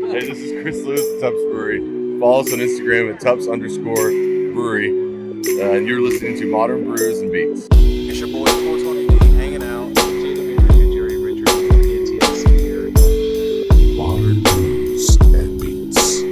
Hey, this is Chris Lewis at Tups Brewery. Follow us on Instagram at Tups_brewery. And you're listening to Modern Brews and Beats. It's your boy Cool Tony D hanging out. Jerry Richard, NTX here. Modern Brews and Beats.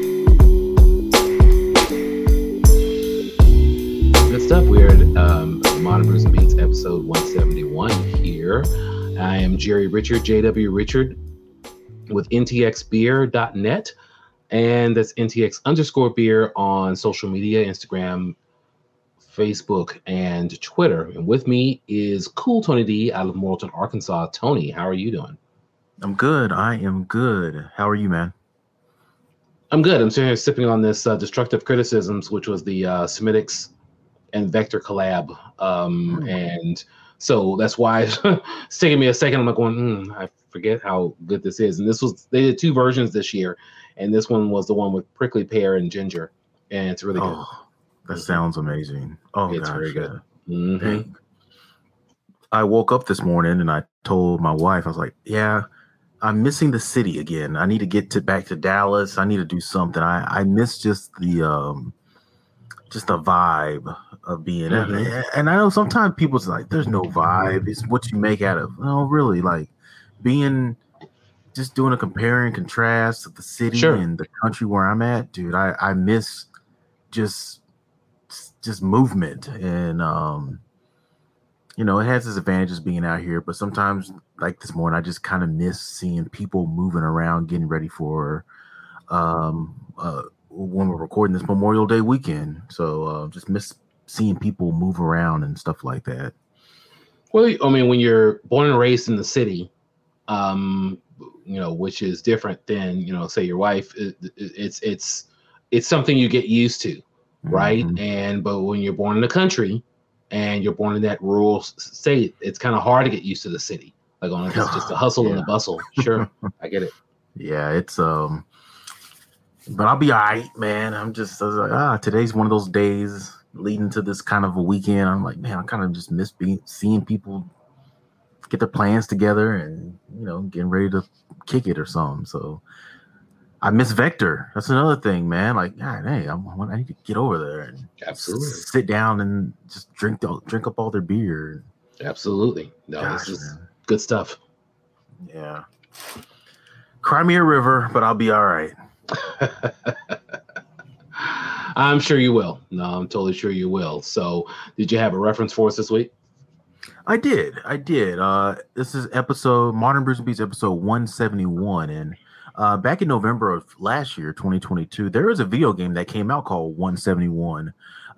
Good stuff. We're at Modern Brews and Beats episode 171 here. I am Jerry Richard, JW Richard, with ntxbeer.net, and that's ntx_beer on social media, Instagram, Facebook, and Twitter. And with me is Cool Tony D out of Morrilton, Arkansas. Tony, how are you doing? I'm good. I am good. How are you, man? I'm good. I'm sitting here sipping on this Destructive Criticisms, which was the Semitics and Vector collab. And so that's why it's taking me a second. I'm like going, I forget how good this is. And they did two versions this year. And this one was the one with prickly pear and ginger. And it's really good. That sounds amazing. Oh, it's gosh, very good. Yeah. Mm-hmm. I woke up this morning and I told my wife, I was like, yeah, I'm missing the city again. I need to get back to Dallas. I need to do something. I miss just the vibe of being and I know sometimes people's like, there's no vibe. It's what you make out of. No, really, like being just doing a compare and contrast of the city and the country where I'm at, dude. I miss just movement, and it has its advantages being out here, but sometimes, like this morning, I just kind of miss seeing people moving around, getting ready for when we're recording this Memorial Day weekend. So just miss seeing people move around and stuff like that. Well, I mean, when you're born and raised in the city, which is different than, say your wife, it's something you get used to, right? Mm-hmm. But when you're born in the country and you're born in that rural state, it's kind of hard to get used to the city. Like it's just the hustle and the bustle. Sure, I get it. Yeah, it's but I'll be all right, man. I was like, today's one of those days leading to this kind of a weekend. I'm like, man, I kind of just miss seeing people get their plans together and, getting ready to kick it or something. So I miss Vector. That's another thing, man. Like, hey, I need to get over there and absolutely sit down and just drink up all their beer. Absolutely. No, this is good stuff. Yeah. Cry me a river, but I'll be all right. I'm sure you will. No, I'm totally sure you will. So did you have a reference for us this week? I did. This is Modern Brews and Beats episode 171. And back in November of last year, 2022, there was a video game that came out called 171.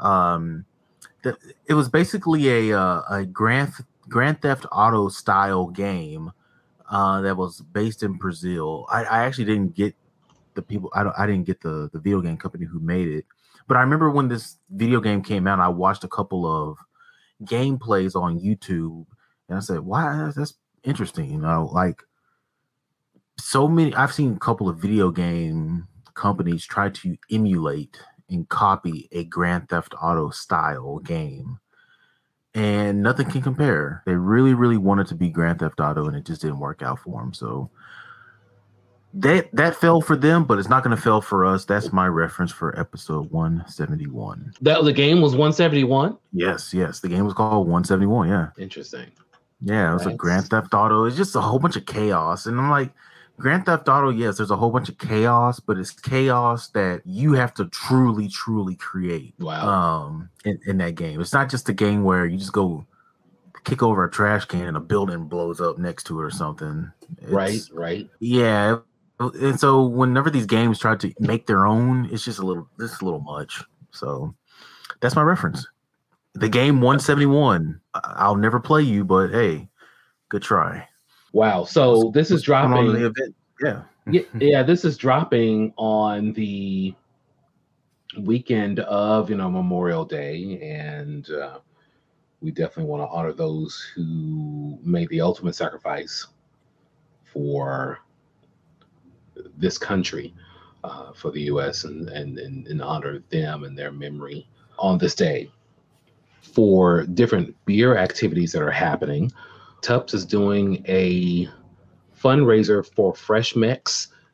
It was basically a Grand Theft Auto style game that was based in Brazil. I actually didn't get the people. I didn't get the video game company who made it. But I remember when this video game came out, I watched a couple of gameplays on YouTube, and I said, "Wow, that's interesting." Like so many, I've seen a couple of video game companies try to emulate and copy a Grand Theft Auto style game, and nothing can compare. They really, really wanted to be Grand Theft Auto, and it just didn't work out for them. So that fell for them, but it's not going to fail for us. That's my reference for episode 171. The game was 171? Yes. The game was called 171, yeah. Interesting. Yeah, it was a Grand Theft Auto. It's just a whole bunch of chaos. And I'm like, Grand Theft Auto, yes, there's a whole bunch of chaos, but it's chaos that you have to truly, truly create. Wow. In that game. It's not just a game where you just go kick over a trash can and a building blows up next to it or something. Right. Yeah. And so whenever these games try to make their own, it's just a little much. So that's my reference. The game 171. I'll never play you, but hey, good try. Wow. So this is dropping on the event. Yeah. This is dropping on the weekend of Memorial Day, and we definitely want to honor those who made the ultimate sacrifice for this country, for the U.S. and honor them and their memory on this day. For different beer activities that are happening, Tups is doing a fundraiser for Fresh Mix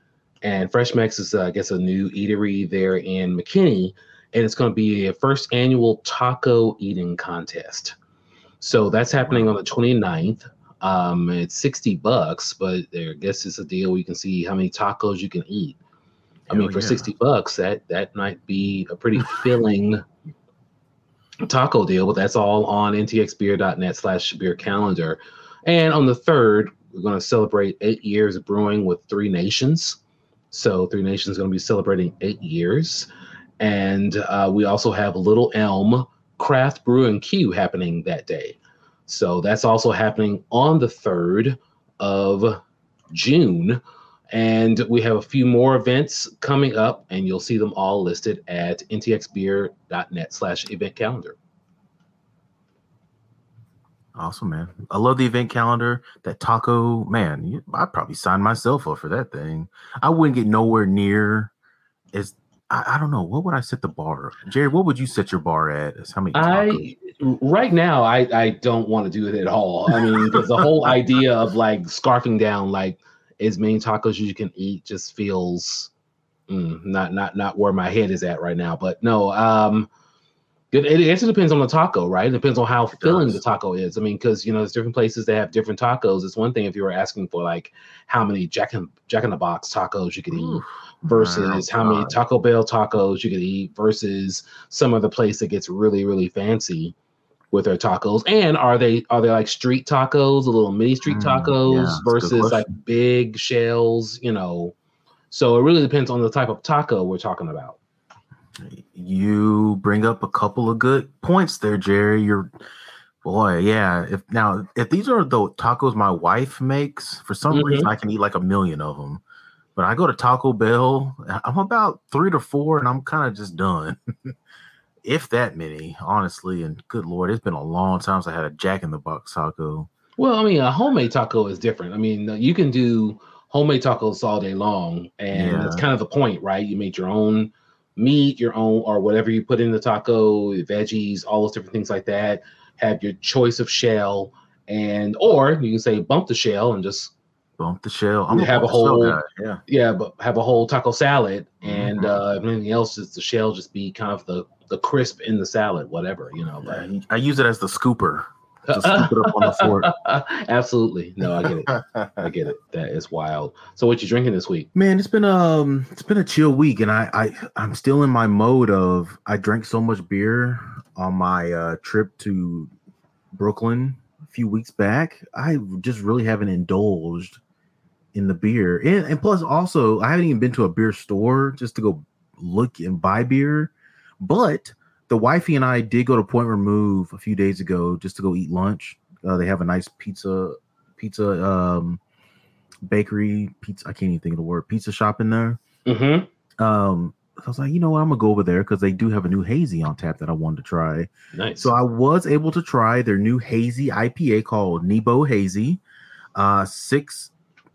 And Fresh Mex is, I guess, a new eatery there in McKinney, and it's going to be a first annual taco eating contest. So that's happening on the 29th. It's $60, but I guess it's a deal where you can see how many tacos you can eat. I mean, for $60, that might be a pretty filling taco deal, but that's all on ntxbeer.net/beer calendar. And on the 3rd, we're going to celebrate 8 years of brewing with Three Nations. So Three Nations is going to be celebrating 8 years. And we also have Little Elm Craft Brew and Q happening that day. So that's also happening on the 3rd of June. And we have a few more events coming up, and you'll see them all listed at ntxbeer.net/event calendar. Awesome, man. I love the event calendar. That taco, man, I'd probably sign myself up for that thing. I wouldn't get nowhere near as, I don't know, what would I set the bar? Jerry, what would you set your bar at? As how many tacos? Right now, I don't want to do it at all. I mean, because the whole idea of like scarfing down like as many tacos as you can eat just feels not where my head is at right now. But no, it actually depends on the taco, right? It depends on how filling the taco is. I mean, because there's different places that have different tacos. It's one thing if you were asking for like how many Jack in the Box tacos you could eat versus how many Taco Bell tacos you could eat versus some other place that gets really, really fancy with their tacos. And are they like street tacos, a little mini street tacos versus like big shells, So it really depends on the type of taco we're talking about. You bring up a couple of good points there, Jerry. If these are the tacos my wife makes, for some reason I can eat like 1 million of them. But I go to Taco Bell, I'm about 3 to 4, and I'm kind of just done. If that many, honestly. And good Lord, it's been a long time since I had a Jack in the Box taco. Well, I mean, a homemade taco is different. I mean, you can do homemade tacos all day long, and that's kind of the point, right? You make your own meat, your own, or whatever you put in the taco, veggies, all those different things like that. Have your choice of shell, or you can say bump the shell and just bump the shell. Have a whole but have a whole taco salad, and if anything else, is the shell just be kind of the crisp in the salad, whatever, But I use it as the scooper. Just scoop it up on the fork. Absolutely. No, I get it. I get it. That is wild. So what you drinking this week? Man, it's been a chill week, and I'm still in my mode of I drank so much beer on my trip to Brooklyn a few weeks back. I just really haven't indulged in the beer. And plus also I haven't even been to a beer store just to go look and buy beer. But the wifey and I did go to Point Remove a few days ago just to go eat lunch. They have a nice pizza bakery, pizza. I can't even think of the word, pizza shop in there. I was like, I'm gonna go over there because they do have a new hazy on tap that I wanted to try. Nice. So I was able to try their new hazy IPA called Nebo Hazy, 6.0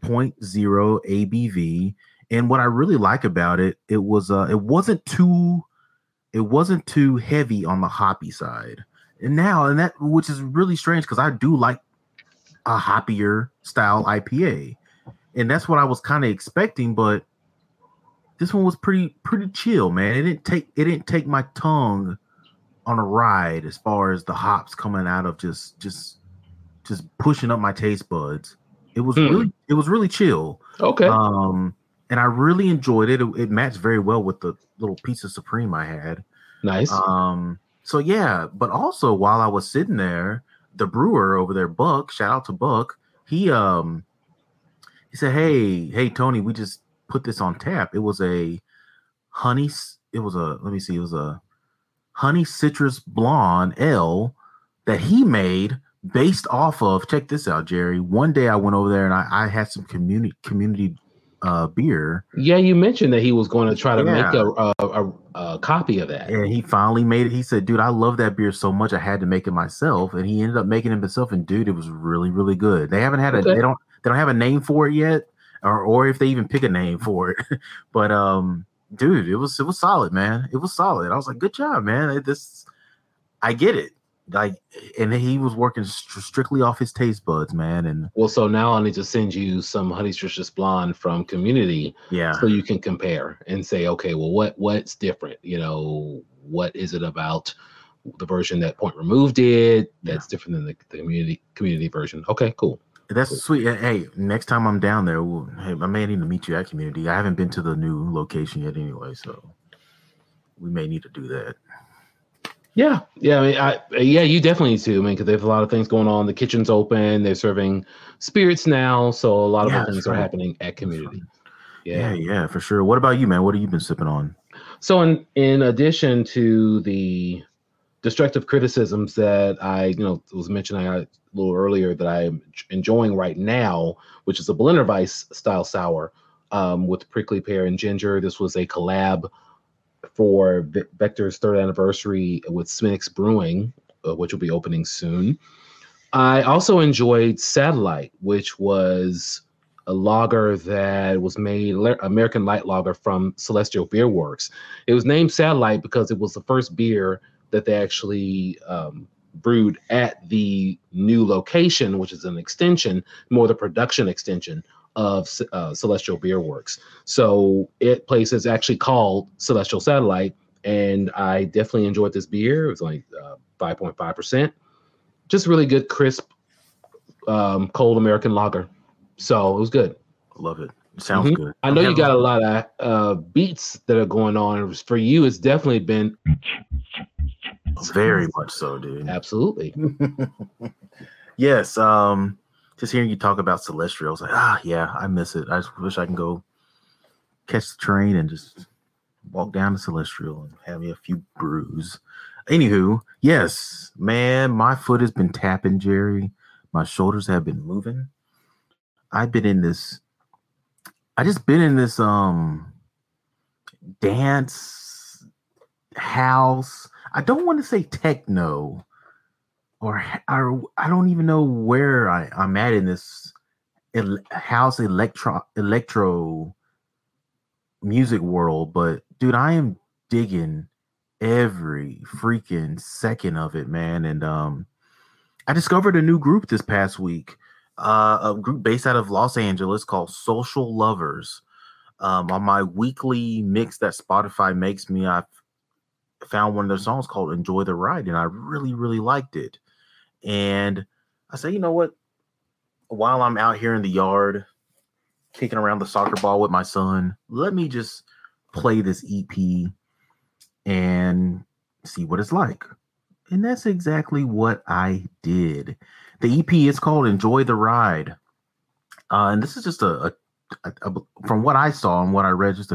ABV. And what I really like about it, it wasn't too heavy on the hoppy side. And that, which is really strange because I do like a hoppier style IPA. And that's what I was kind of expecting, but this one was pretty chill, man. It didn't take my tongue on a ride as far as the hops coming out of just pushing up my taste buds. It was really chill. Okay. And I really enjoyed it. It matched very well with the little Pizza Supreme I had. Nice. So yeah, but also while I was sitting there, the brewer over there, Buck, shout out to Buck, he said, Hey, Tony, we just put this on tap. It was a honey citrus blonde ale that he made based off of, check this out, Jerry. One day I went over there and I had some community beer. Yeah, you mentioned that he was going to try to make a copy of that. And he finally made it. He said, dude, I love that beer so much I had to make it myself. And he ended up making it himself. And dude, it was really, really good. They haven't had they don't have a name for it yet, or if they even pick a name for it. But dude, it was solid, man. It was solid. I was like, good job, man. I get it. like, and he was working strictly off his taste buds, man. And Well, so now I need to send you some Honey Citrus Blonde from Community, yeah, so you can compare and say, okay, well, what's different? You know, what is it about the version that Point Remove did that's different than the community version? Okay, cool. that's sweet. Hey, next time I'm down there, hey, I may need to meet you at Community. I haven't been to the new location yet, anyway, so we may need to do that. Yeah. I mean, you definitely need to. I mean, because there's a lot of things going on. The kitchen's open. They're serving spirits now, so a lot of things are happening at Community. Yeah, for sure. What about you, man? What have you been sipping on? So, in addition to the destructive criticisms that I was mentioning a little earlier that I'm enjoying right now, which is a Blender Weiss style sour with prickly pear and ginger. This was a collab for Vector's 3rd anniversary with Sminix Brewing, which will be opening soon. I also enjoyed Satellite, which was a lager that was made, American Light Lager from Celestial Beer Works. It was named Satellite because it was the first beer that they actually brewed at the new location, which is an extension, more the production extension of Celestial Beer Works. So place is actually called Celestial Satellite, and I definitely enjoyed this beer. It was only 5.5%. Just really good, crisp, cold American lager. So it was good. Love it. Sounds good. I know you got a lot of beats that are going on. For you, it's definitely been very much so, dude. Absolutely. Yes. Just hearing you talk about Celestial, I was like, I miss it. I just wish I can go catch the train and just walk down to Celestial and have me a few brews. Anywho, yes, man, my foot has been tapping, Jerry. My shoulders have been moving. I just been in this dance house. I don't want to say techno, or I don't even know where I'm at in this house electro music world, but dude, I am digging every freaking second of it, man. And I discovered a new group this past week, a group based out of Los Angeles called Social Lovers. On my weekly mix that Spotify makes me, I found one of their songs called Enjoy the Ride, and I really, really liked it. And I said, you know what? While I'm out here in the yard kicking around the soccer ball with my son, let me just play this EP and see what it's like. And that's exactly what I did. The EP is called Enjoy the Ride. And this is just a from what I saw and what I read, just a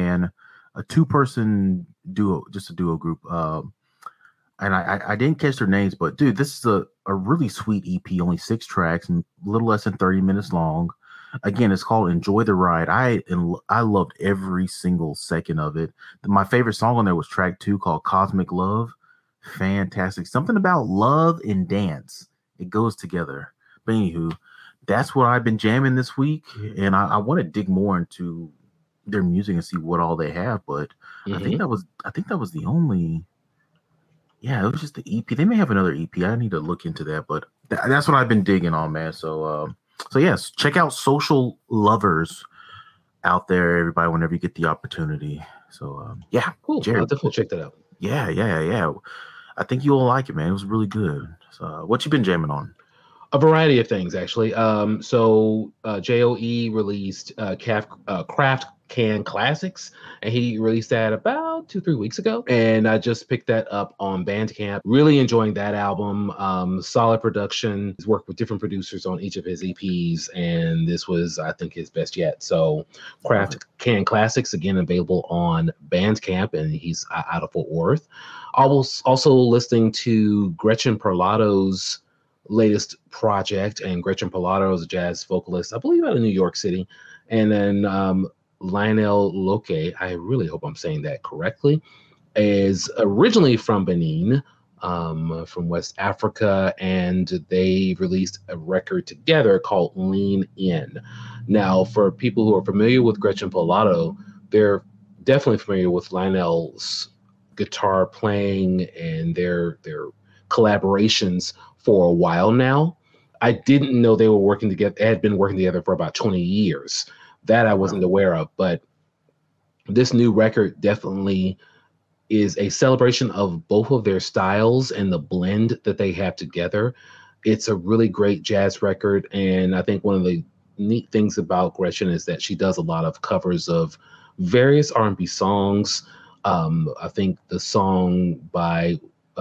two-person duo, just a duo group. And I didn't catch their names, but dude, this is a really sweet EP, only 6 tracks and a little less than 30 minutes long. Again, it's called Enjoy the Ride. I loved every single second of it. My favorite song on there was track 2 called Cosmic Love. Fantastic. Something about love and dance. It goes together. But anywho, that's what I've been jamming this week. And I want to dig more into their music and see what all they have. But I think that was the only. Yeah, it was just the EP. They may have another EP. I need to look into that. But that's what I've been digging on, man. So yes, check out Social Lovers out there, everybody, whenever you get the opportunity. So yeah, cool. Jerry, I'll definitely check that out. Yeah. I think you'll like it, man. It was really good. So what you been jamming on? A variety of things, actually. So JOE released Craft Can Classics, and he released that about 2-3 weeks ago. And I just picked that up on Bandcamp. Really enjoying that album. Solid production. He's worked with different producers on each of his EPs, and this was, I think, his best yet. So Craft Can Classics, again, available on Bandcamp, and he's out of Fort Worth. I was also listening to Gretchen Parlato's latest project, and Gretchen Parlato is a jazz vocalist, I believe, out of New York City. And then Lionel Loke, I really hope I'm saying that correctly, is originally from Benin, from West Africa, and they released a record together called Lean In. Now, for people who are familiar with Gretchen Parlato, they're definitely familiar with Lionel's guitar playing and their collaborations for a while now. I didn't know they were working together. They had been working together for about 20 years. That I wasn't aware of, but this new record definitely is a celebration of both of their styles and the blend that they have together. It's a really great jazz record, and I think one of the neat things about Gretchen is that she does a lot of covers of various R&B songs. I think the song by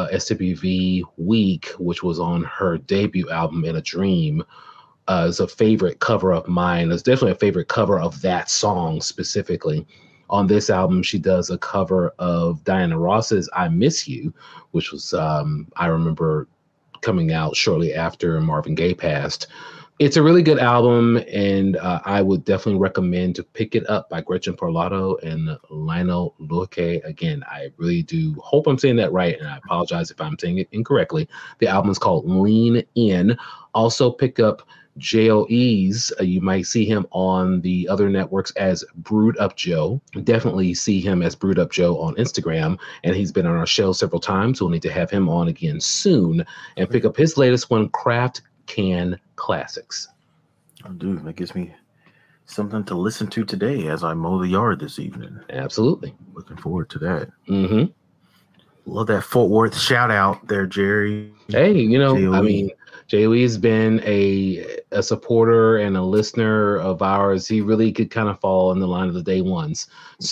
SWV, Weak, which was on her debut album In a Dream, is a favorite cover of mine. It's definitely a favorite cover of that song specifically. On this album, she does a cover of Diana Ross's I Miss You, which was, I remember, coming out shortly after Marvin Gaye passed. It's a really good album, and I would definitely recommend to pick it up by Gretchen Parlato and Lionel Luque. Again, I really do hope I'm saying that right, and I apologize if I'm saying it incorrectly. The album is called Lean In. Also pick up J.O.E.'s. You might see him on the other networks as Brewed Up Joe. Definitely see him as Brewed Up Joe on Instagram, and he's been on our show several times. We'll need to have him on again soon. And pick up his latest one, Craft Can Classics. Oh, dude, that gives me something to listen to today as I mow the yard this evening. Absolutely. Looking forward to that. Mm-hmm. Love that Fort Worth shout out there, Jerry. Hey, you know, J-O-E. I mean, J.O.E. has been a supporter and a listener of ours. He really could kind of fall in the line of the day ones.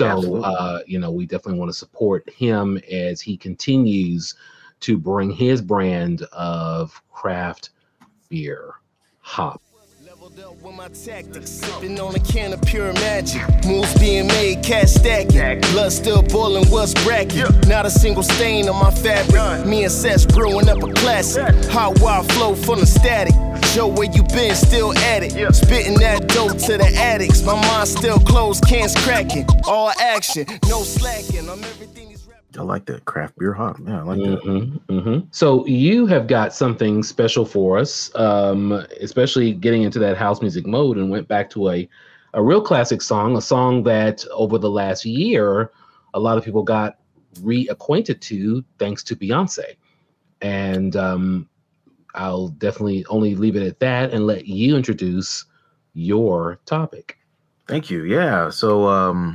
So, you know, we definitely want to support him as he continues to bring his brand of craft beer, hop. Leveled up with my tactics, sipping on a can of pure magic. Moves being made, cash stacking. Blood still boiling, what's bracking? Not a single stain on my fabric. Me and Seth's brewing up a classic. Hot wild flow from the static. Joe, where you been? Still at it. Spitting that dope to the addicts. My mind still closed, cans cracking. All action, no slacking. I'm everything these rappers. I like that craft beer hop. Yeah, I like that. So you have got something special for us, especially getting into that house music mode, and went back to a real classic song, a song that over the last year, a lot of people got reacquainted to thanks to Beyonce. And I'll definitely only leave it at that and let you introduce your topic. Thank you. Yeah. So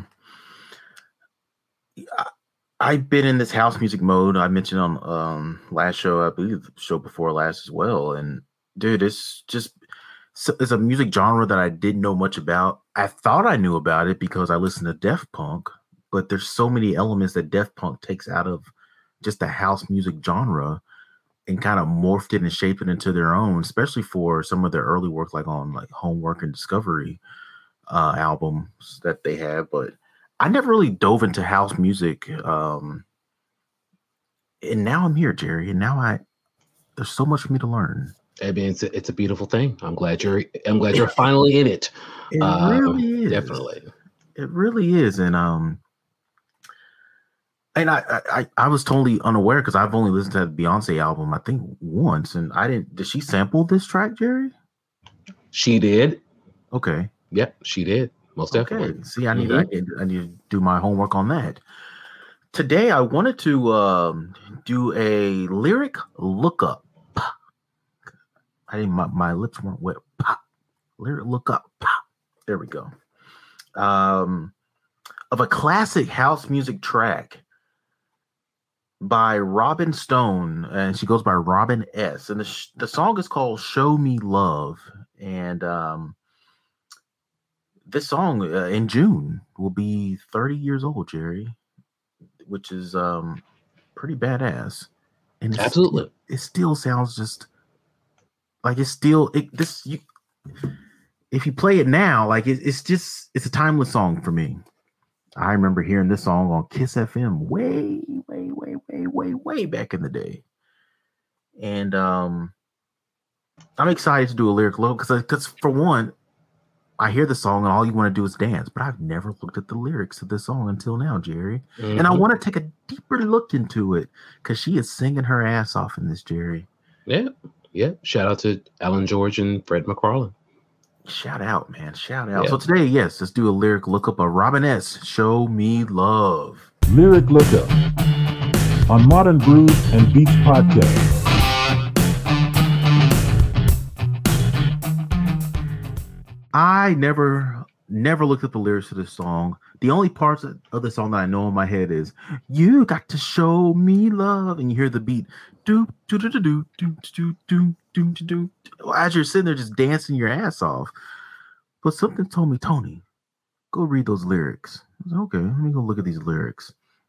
I've been in this house music mode. I mentioned on last show, I believe the show before last as well. And dude, it's a music genre that I didn't know much about. I thought I knew about it because I listened to Def Punk, but there's so many elements that Def Punk takes out of just the house music genre and kind of morphed it and shaped it into their own, especially for some of their early work, like on like Homework and Discovery albums that they have. But I never really dove into house music. And now I'm here, Jerry. And now there's so much for me to learn. I mean, it's a beautiful thing. I'm glad you're finally in it. It really is. Definitely. It really is. And I was totally unaware because I've only listened to the Beyonce album, I think, once. And did she sample this track, Jerry? She did. Okay. Yep, she did. Most definitely. Okay. See, I need to do my homework on that. Today, I wanted to do a lyric lookup. My lips weren't wet. Lyric lookup. There we go. Of a classic house music track by Robin Stone, and she goes by Robin S. And the song is called "Show Me Love." And this song in June will be 30 years old, Jerry, which is pretty badass. And absolutely, it still sounds just like it's still if you play it now, like it's a timeless song for me. I remember hearing this song on Kiss FM way back in the day. And I'm excited to do a lyric look because for one, I hear the song and all you want to do is dance, but I've never looked at the lyrics of this song until now, Jerry. Mm-hmm. And I want to take a deeper look into it because she is singing her ass off in this, Jerry. Yeah. Shout out to Alan George and Fred McFarlane. Shout out, man. Shout out. Yeah. So today, yes, let's do a lyric lookup of Robin S. Show Me Love. Lyric lookup on Modern Brews and Beats podcast. I never looked at the lyrics to this song. The only parts of the song that I know in my head is "You got to show me love," and you hear the beat do do do do do do do do do do. As you're sitting there just dancing your ass off. But something told me, Tony, go read those lyrics. I was like, okay, let me go look at these lyrics.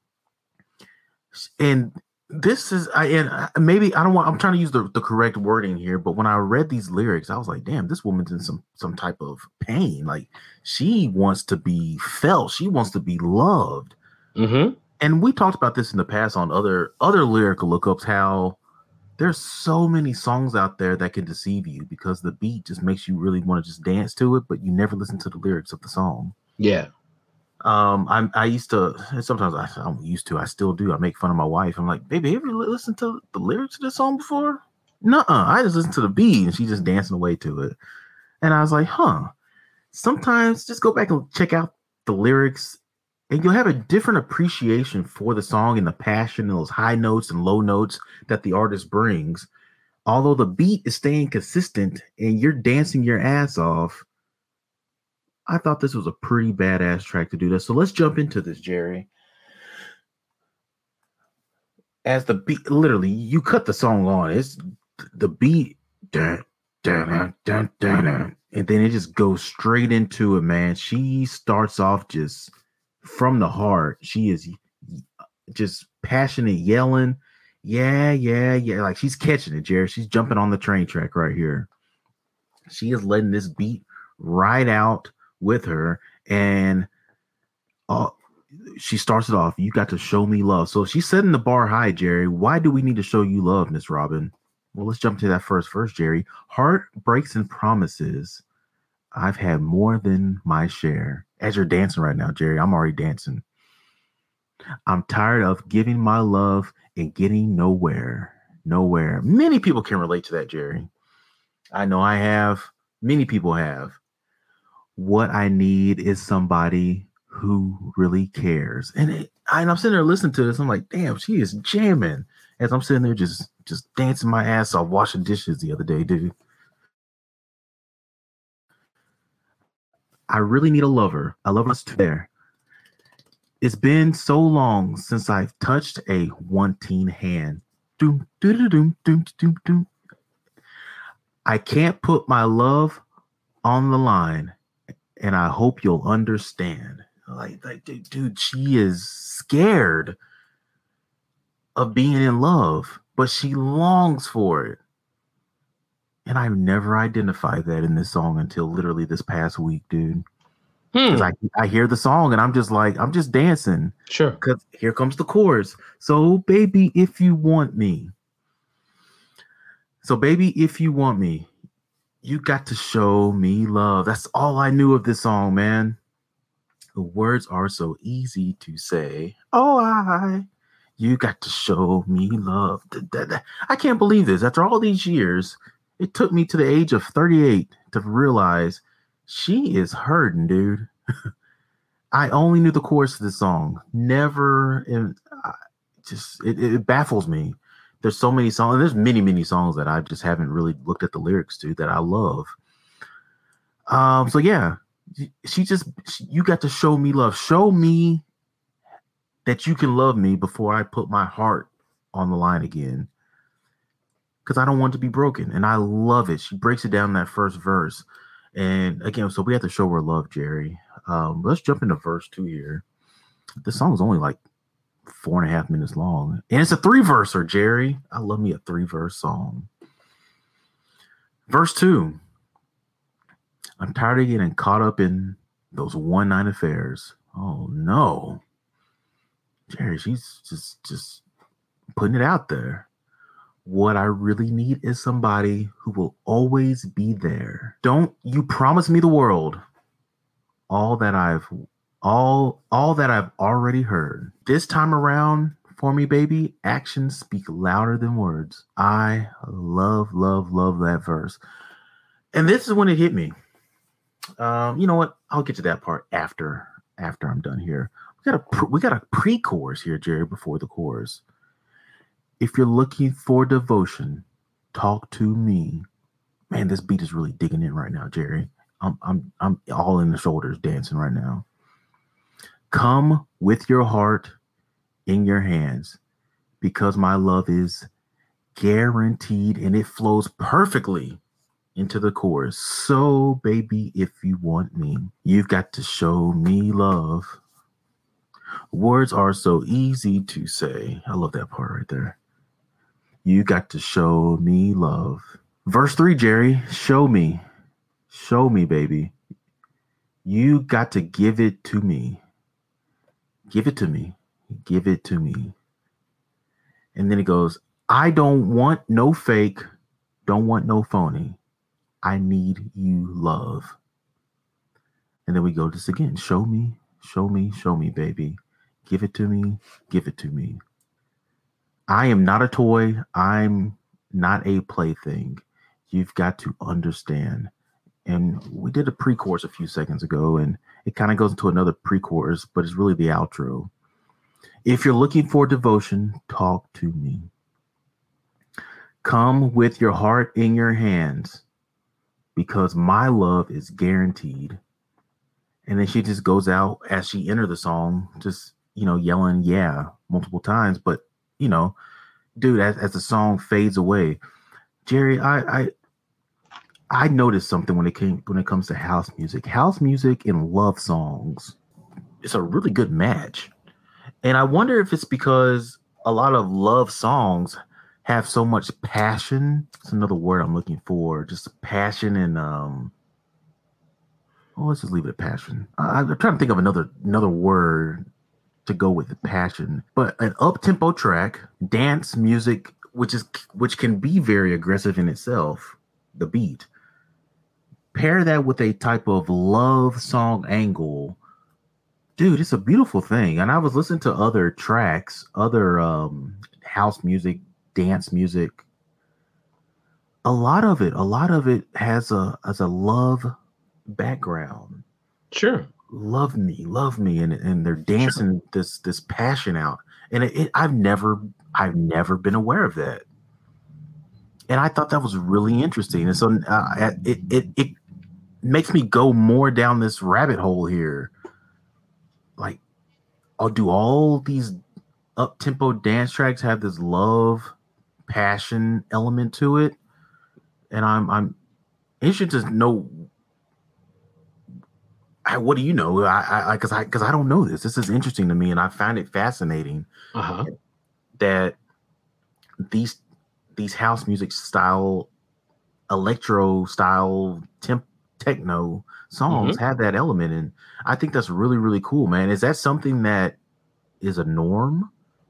And this is maybe I don't want. I'm trying to use the correct wording here, but when I read these lyrics, I was like, damn, this woman's in some type of pain. Like she wants to be felt. She wants to be loved. Mm-hmm. And we talked about this in the past on other lyrical lookups. How there's so many songs out there that can deceive you because the beat just makes you really want to just dance to it, but you never listen to the lyrics of the song. Yeah. I used to, sometimes I'm used to, I still do. I make fun of my wife. I'm like, baby, ever listened to the lyrics of this song before? Nuh-uh. I just listened to the beat and she's just dancing away to it. And I was like, sometimes just go back and check out the lyrics and you'll have a different appreciation for the song and the passion, those high notes and low notes that the artist brings. Although the beat is staying consistent and you're dancing your ass off, I thought this was a pretty badass track to do this. So let's jump into this, Jerry. As the beat, literally, you cut the song on. It's the beat, dun, dun, dun, dun, dun, and then it just goes straight into it, man. She starts off just from the heart. She is just passionate, yelling, yeah, yeah, yeah. Like she's catching it, Jerry. She's jumping on the train track right here. She is letting this beat ride out with her, and she starts it off. You got to show me love. So she's setting the bar high, Jerry. Why do we need to show you love, Miss Robin? Well, let's jump to that first verse, Jerry. Heartbreaks and promises. I've had more than my share. As you're dancing right now, Jerry, I'm already dancing. I'm tired of giving my love and getting nowhere. Nowhere. Many people can relate to that, Jerry. I know I have. Many people have. What I need is somebody who really cares. And I'm sitting there listening to this. I'm like, damn, she is jamming. As I'm sitting there just dancing my ass off, washing dishes the other day, dude. I really need a lover. A lover is there. It's been so long since I've touched a wanting hand. Doom, doom, doom, doom, doom, doom. I can't put my love on the line. And I hope you'll understand. Like, dude, she is scared of being in love, but she longs for it. And I've never identified that in this song until literally this past week, dude. Because I hear the song and I'm just dancing. Sure. Because here comes the chorus. So, baby, if you want me. So, baby, if you want me. You got to show me love. That's all I knew of this song, man. The words are so easy to say. You got to show me love. I can't believe this. After all these years, it took me to the age of 38 to realize she is hurting, dude. I only knew the chorus of this song. Never. It baffles me. There's so many songs. There's many, many songs that I just haven't really looked at the lyrics to that I love. So yeah, you got to show me love. Show me that you can love me before I put my heart on the line again. Because I don't want to be broken. And I love it. She breaks it down in that first verse. And again, so we have to show her love, Jerry. Let's jump into verse 2 here. This song is only like 4.5 minutes long. And it's a 3-verser, Jerry. I love me a 3-verse song. Verse 2. I'm tired of getting caught up in those one-night affairs. Oh, no. Jerry, she's just putting it out there. What I really need is somebody who will always be there. Don't you promise me the world. All that I've already heard. This time around, for me, baby, actions speak louder than words. I love that verse. And this is when it hit me. You know what? I'll get to that part after I'm done here. We got a pre-chorus here, Jerry, before the chorus. If you're looking for devotion, talk to me. Man, this beat is really digging in right now, Jerry. I'm all in the shoulders dancing right now. Come with your heart in your hands, because my love is guaranteed, and it flows perfectly into the chorus. So, baby, if you want me, you've got to show me love. Words are so easy to say. I love that part right there. You got to show me love. Verse 3, Jerry, show me. Show me, baby. You got to give it to me. Give it to me. Give it to me. And then it goes, I don't want no fake. Don't want no phony. I need you, love. And then we go this again. Show me, show me, show me, baby. Give it to me. Give it to me. I am not a toy. I'm not a plaything. You've got to understand. And we did a pre-chorus a few seconds ago, and it kind of goes into another pre-chorus, but it's really the outro. If you're looking for devotion, talk to me. Come with your heart in your hands, because my love is guaranteed. And then she just goes out as she enters the song, just, yelling, yeah, multiple times. But, dude, as the song fades away, Jerry, I noticed something when it comes to house music. House music and love songs, it's a really good match. And I wonder if it's because a lot of love songs have so much passion. It's another word I'm looking for. Just passion and let's just leave it at passion. I'm trying to think of another word to go with the passion. But an up-tempo track, dance music, which can be very aggressive in itself, the beat. Pair that with a type of love song angle. Dude, it's a beautiful thing. And I was listening to other tracks, other house music, dance music. A lot of it has a love background. Sure. Love me, and they're dancing this passion out. And I've never been aware of that. And I thought that was really interesting. And so it makes me go more down this rabbit hole here. Like, do all these up-tempo dance tracks have this love, passion element to it? And I'm interested to know. What do you know? Because I don't know this. This is interesting to me, and I find it fascinating that these house music style, electro style, techno songs have that element, and I think that's really, really cool, man. Is that something that is a norm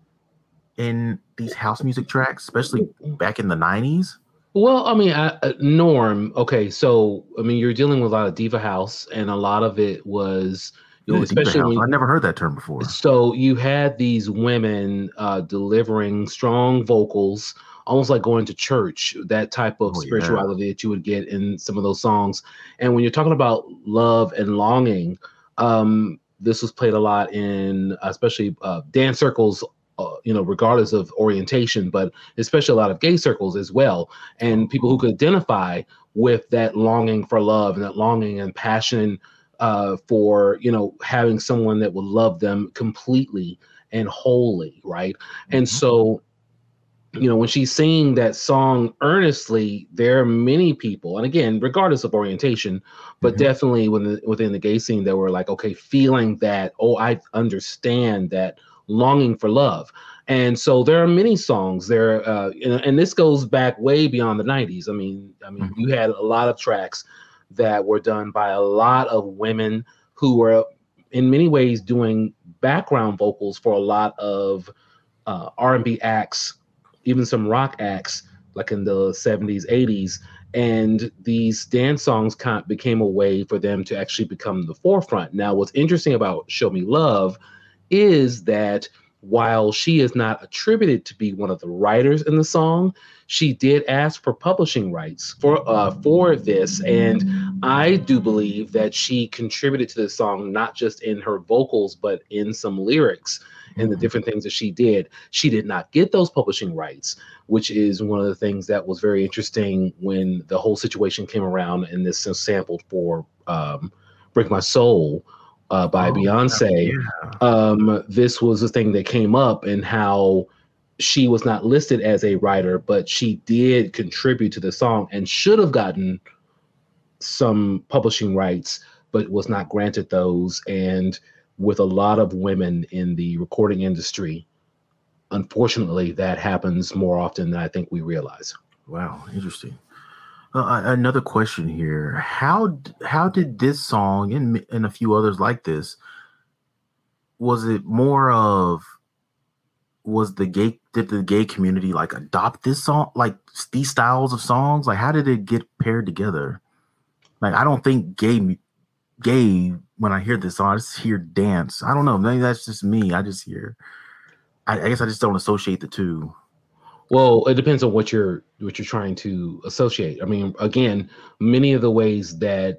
in these house music tracks, especially back in the 90s? Well, I mean, norm. Okay, so I mean, you're dealing with a lot of diva house, and a lot of it was, especially I never heard that term before. So you had these women delivering strong vocals, almost like going to church. That type of spirituality that you would get in some of those songs. And when you're talking about love and longing, this was played a lot in, especially dance circles. Regardless of orientation, but especially a lot of gay circles as well, and people who could identify with that longing for love and that longing and passion for, having someone that would love them completely and wholly, right? And so, when she's singing that song earnestly, there are many people, and again, regardless of orientation, but definitely within the gay scene, that were like, okay, feeling that, I understand that longing for love. And so there are many songs there, and this goes back way beyond the 90s. I mean, you had a lot of tracks that were done by a lot of women who were in many ways doing background vocals for a lot of R&B acts, even some rock acts, like in the 70s, 80s. And these dance songs became a way for them to actually become the forefront. Now, what's interesting about Show Me Love is that while she is not attributed to be one of the writers in the song, she did ask for publishing rights for this. And I do believe that she contributed to the song, not just in her vocals, but in some lyrics. and the different things that she did. She did not get those publishing rights, which is one of the things that was very interesting when the whole situation came around, and this is sampled for Break My Soul by Beyonce. Yeah. This was a thing that came up, and how she was not listed as a writer, but she did contribute to the song and should have gotten some publishing rights, but was not granted those. And with a lot of women in the recording industry, unfortunately, that happens more often than I think we realize. Wow, interesting. Another question here: How did this song and a few others like this? Was it more of did the gay community like adopt this song, like these styles of songs? Like, how did it get paired together? Like, I don't think gay when I hear this song, I just hear dance. I don't know. Maybe that's just me. I just hear. I guess I just don't associate the two. Well, it depends on what you're trying to associate. I mean, again, many of the ways that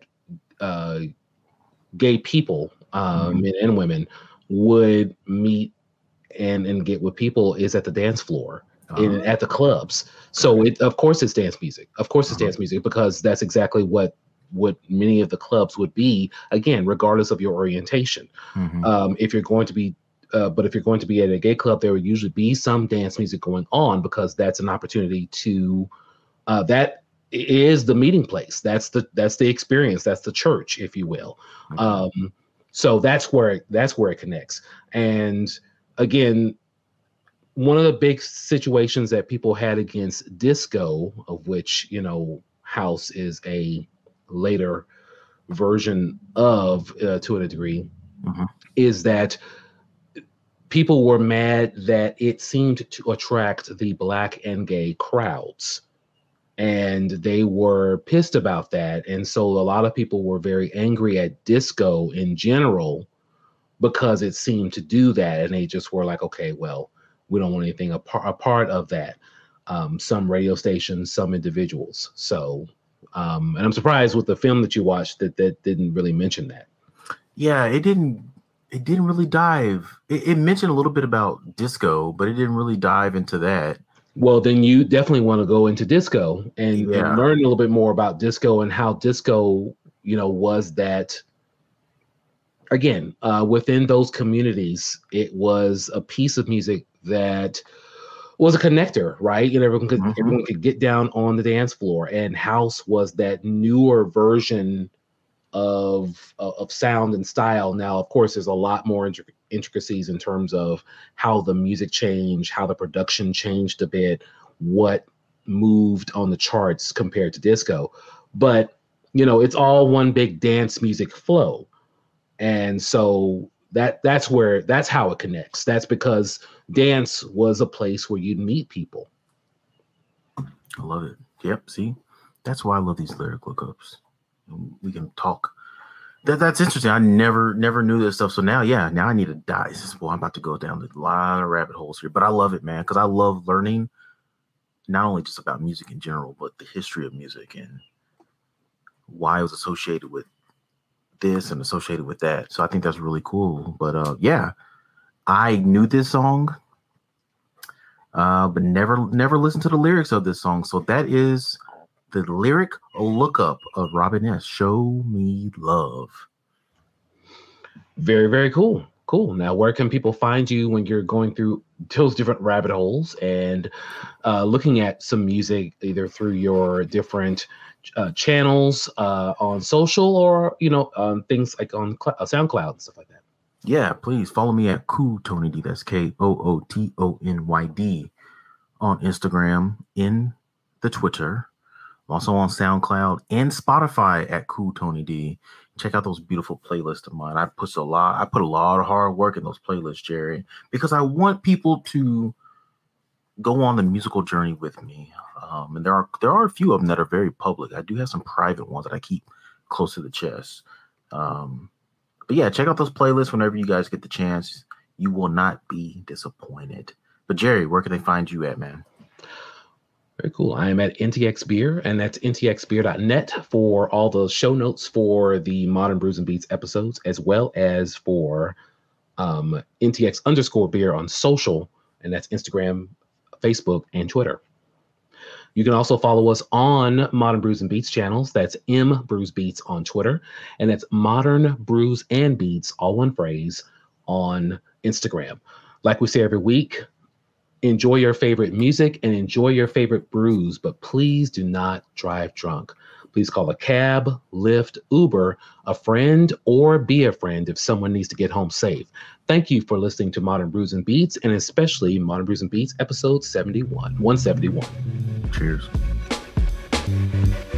gay people, men and women, would meet and get with people is at the dance floor, at the clubs. So of course it's dance music. Of course it's dance music, because that's exactly what many of the clubs would be, again, regardless of your orientation. If you're going to be at a gay club, there would usually be some dance music going on, because that's an opportunity to that is the meeting place. That's the experience. That's the church, if you will. So that's where it connects. And again, one of the big situations that people had against disco, of which, house is a later version of, to a degree, is that people were mad that it seemed to attract the Black and gay crowds, and they were pissed about that. And so a lot of people were very angry at disco in general, because it seemed to do that. And they just were like, okay, well, we don't want anything a part of that. Some radio stations, some individuals. So, and I'm surprised with the film that you watched that didn't really mention that. Yeah, it didn't really dive. It mentioned a little bit about disco, but it didn't really dive into that. Well, then you definitely want to go into disco and learn a little bit more about disco and how disco, was that. Again, within those communities, it was a piece of music that was a connector, right? And everyone could get down on the dance floor. And house was that newer version of sound and style. Now, of course, there's a lot more intricacies in terms of how the music changed, how the production changed a bit, what moved on the charts compared to disco. But, it's all one big dance music flow. And so that's how it connects. That's because dance was a place where you'd meet people. I love it. Yep. See, that's why I love these lyric lookups. We can talk. That's interesting. I never knew this stuff. So now I need to dive. Well, I'm about to go down a lot of rabbit holes here, but I love it, man, because I love learning not only just about music in general, but the history of music and why it was associated with this and associated with that. So I think that's really cool. But I knew this song, but never listened to the lyrics of this song. So that is the lyric lookup of Robin S. Show Me Love. Very, very cool. Now, where can people find you when you're going through those different rabbit holes and looking at some music, either through your different channels on social, or things like on SoundCloud and stuff like that? Yeah, please follow me at KooTonyD. That's KOOTONYD on Instagram, in the Twitter. I'm also on SoundCloud and Spotify at KooTonyD. Check out those beautiful playlists of mine. I put a lot of hard work in those playlists, Jerry, because I want people to go on the musical journey with me. And there are a few of them that are very public. I do have some private ones that I keep close to the chest. But yeah, check out those playlists whenever you guys get the chance. You will not be disappointed. But Jerry, where can they find you at, man? Very cool. I am at NTX Beer, and that's ntxbeer.net for all the show notes for the Modern Brews and Beats episodes, as well as for NTX_beer on social, and that's Instagram, Facebook, and Twitter. You can also follow us on Modern Brews and Beats channels. That's M Brews Beats on Twitter, and that's Modern Brews and Beats, all one phrase, on Instagram. Like we say every week, enjoy your favorite music and enjoy your favorite brews, but please do not drive drunk. Please call a cab, Lyft, Uber, a friend, or be a friend if someone needs to get home safe. Thank you for listening to Modern Brews and Beats, and especially Modern Brews and Beats episode 171. Cheers.